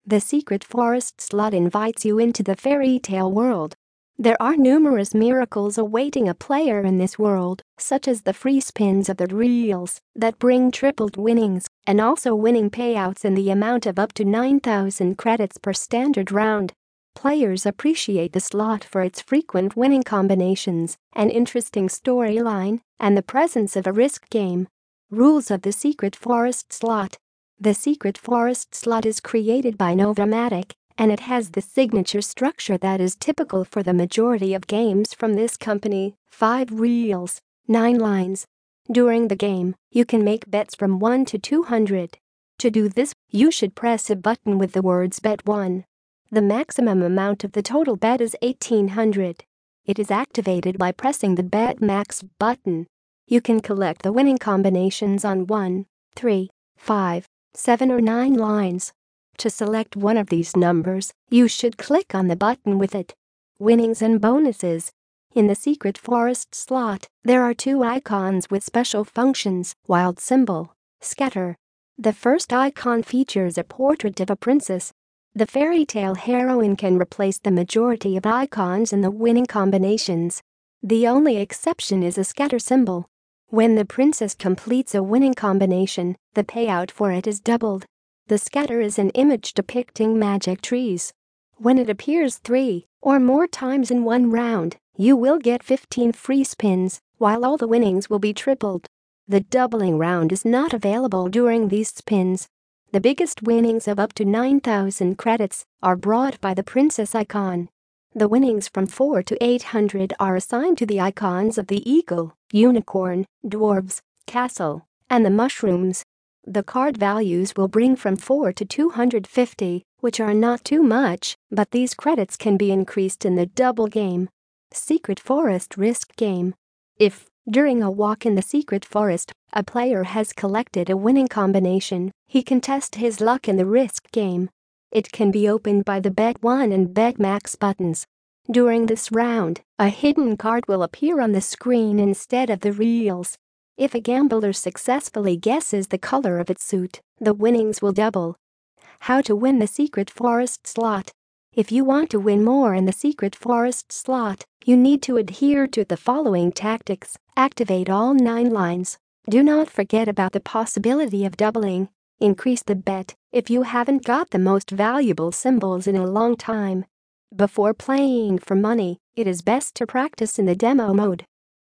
The Secret Forest slot invites you into the fairy tale world. There are numerous miracles awaiting a player in this world, such as the free spins of the reels that bring tripled winnings and also winning payouts in the amount of up to 9,000 credits per standard round. Players appreciate the slot for its frequent winning combinations, an interesting storyline, and the presence of a risk game. Rules of the Secret Forest slot. The Secret Forest slot is created by Novamatic, and it has the signature structure that is typical for the majority of games from this company: 5 reels, 9 lines. During the game, you can make bets from 1 to 200. To do this, you should press a button with the words Bet 1. The maximum amount of the total bet is 1,800. It is activated by pressing the Bet Max button. You can collect the winning combinations on 1, 3, 5, 7 or 9 lines. To select one of these numbers, you should click on the button with it. Winnings and bonuses. In the Secret Forest slot, there are 2 icons with special functions: Wild Symbol, Scatter. The first icon features a portrait of a princess. The fairy tale heroine can replace the majority of icons in the winning combinations. The only exception is a scatter symbol. When the princess completes a winning combination, the payout for it is doubled. The scatter is an image depicting magic trees. When it appears 3 or more times in one round, you will get 15 free spins, while all the winnings will be tripled. The doubling round is not available during these spins. The biggest winnings of up to 9,000 credits are brought by the princess icon. The winnings from 4 to 800 are assigned to the icons of the eagle, unicorn, dwarves, castle, and the mushrooms. The card values will bring from 4 to 250, which are not too much, but these credits can be increased in the double game. Secret Forest Risk Game. If, during a walk in the Secret Forest, a player has collected a winning combination, he can test his luck in the Risk Game. It can be opened by the Bet 1 and Bet Max buttons. During this round, a hidden card will appear on the screen instead of the reels. If a gambler successfully guesses the color of its suit, the winnings will double. How to win the Secret Forest slot. If you want to win more in the Secret Forest slot, you need to adhere to the following tactics. Activate all 9 lines. Do not forget about the possibility of doubling. Increase the bet if you haven't got the most valuable symbols in a long time. Before playing for money, it is best to practice in the demo mode.